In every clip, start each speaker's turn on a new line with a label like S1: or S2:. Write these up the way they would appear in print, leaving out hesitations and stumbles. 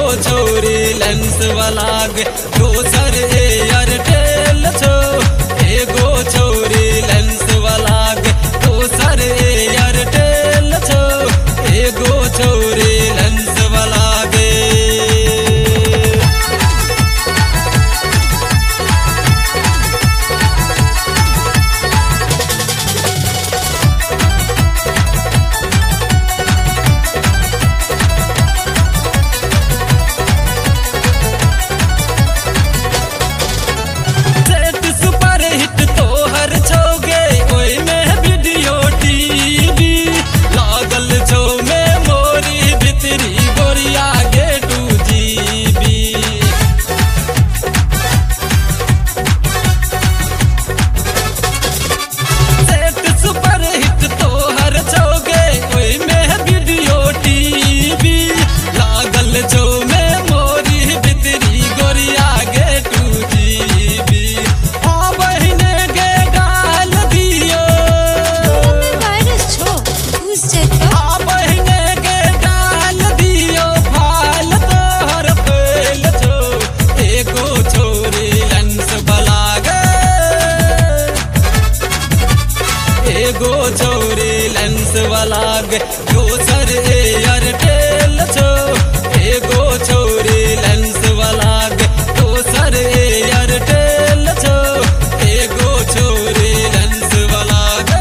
S1: छौरी लेंस वाला गे दोसर एयरटेल छो। एगो छौरी लेंस वाला गे दोसर एयरटेल छो। एगो छौरी लेंस वाला गे। एगो छौरी लेंस वाला गे दोसर एयरटेल छो। एगो छौरी लेंस वाला गे दोसर एयरटेल छो। एगो छौरी लेंस वाला गे।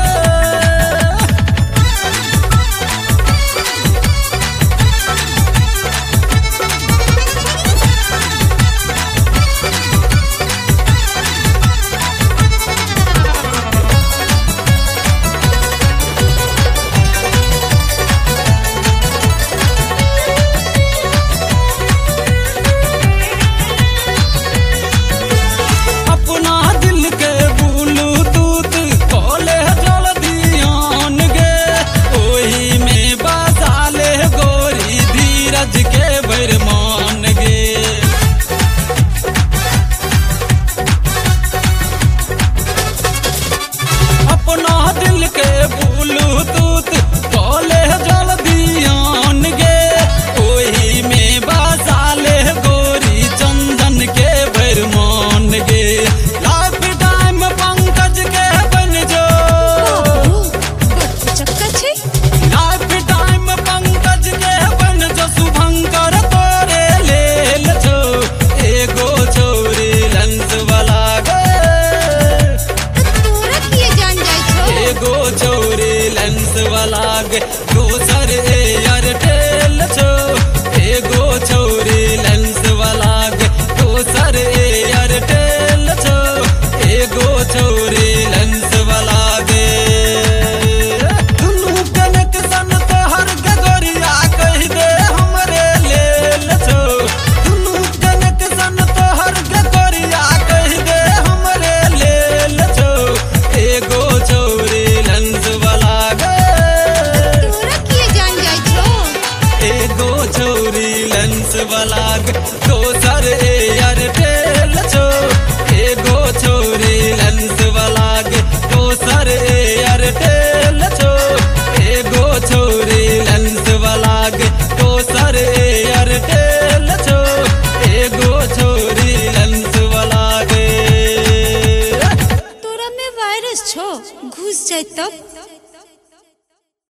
S1: दोसर एयरटेल छो। एगो छौरी लेंस वाला गे दोसर एयरटेल छो। एगो छौरी लेंस वाला गे। दुनू कनेक्शन तोहर के गोरिया कह दे हमरे लेल छो। दुनू कनेक्शन तोहर के गोरिया कह दे हमरे लेल छो। एगो छौरी लेंस वाला गे। एगो छौरी लेंस वाला गे दोसर एयरटेल छो। एगो छौरी लेंस वाला गे दोसर एयरटेल छो। एगो छौरी लेंस वाला गे दोसर एयरटेल छो। एगो छौरी लेंस वाला गे।
S2: तोरा में वायरस छो घुस जाए तब।